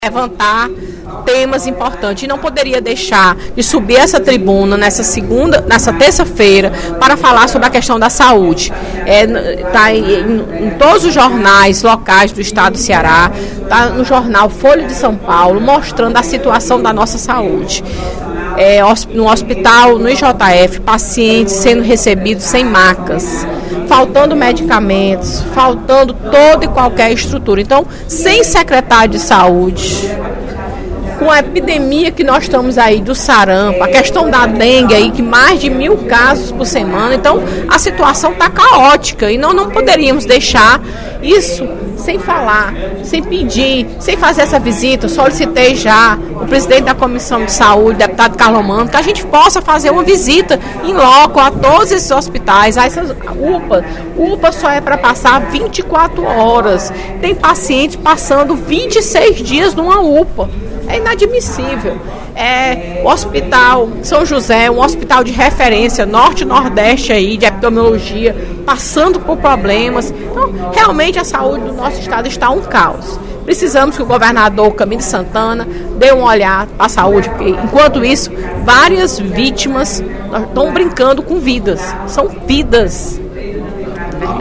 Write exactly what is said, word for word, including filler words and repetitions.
levantar temas importantes e não poderia deixar de subir essa tribuna nessa segunda, nessa terça-feira para falar sobre a questão da saúde. Está é, em, em todos os jornais locais do estado do Ceará, está no jornal Folha de São Paulo, mostrando a situação da nossa saúde. É, no hospital, no I J F, pacientes sendo recebidos sem macas, faltando medicamentos, faltando toda e qualquer estrutura. Então, sem secretário de saúde, com a epidemia que nós estamos aí do sarampo, a questão da dengue aí, que mais de mil casos por semana, então a situação está caótica e nós não poderíamos deixar isso sem falar, sem pedir, sem fazer essa visita. Eu solicitei já o presidente da Comissão de Saúde, deputado Carlos Mano, que a gente possa fazer uma visita em loco a todos esses hospitais, a essas U P A. U P A só é para passar vinte e quatro horas. Tem paciente passando vinte e seis dias numa U P A. É inadmissível. É, o Hospital São José, um hospital de referência norte e nordeste aí, de epidemiologia, passando por problemas. Então, realmente a saúde do nosso estado está um caos. Precisamos que o governador Camilo Santana dê um olhar para a saúde, porque enquanto isso, várias vítimas estão brincando com vidas. São vidas.